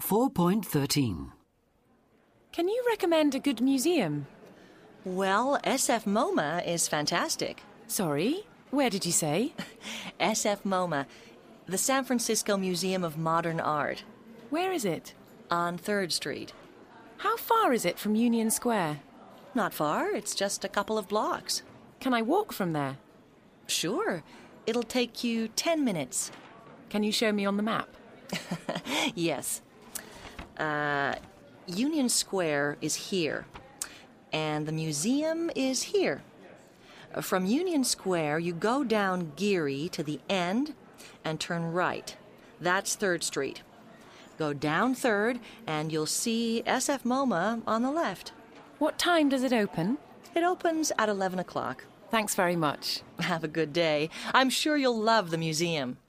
4.13. Can you recommend a good museum? Well, SF MoMA is fantastic. Sorry, where did you say? SF MoMA, the San Francisco Museum of Modern Art. Where is it? On 3rd Street. How far is it from Union Square? Not far, it's just a couple of blocks. Can I walk from there? Sure, it'll take you 10 minutes. Can you show me on the map? Yes. Union Square is here, and the museum is here. From Union Square, you go down Geary to the end and turn right. That's 3rd Street. Go down 3rd, and you'll see SF MoMA on the left. What time does it open? It opens at 11 o'clock. Thanks very much. Have a good day. I'm sure you'll love the museum.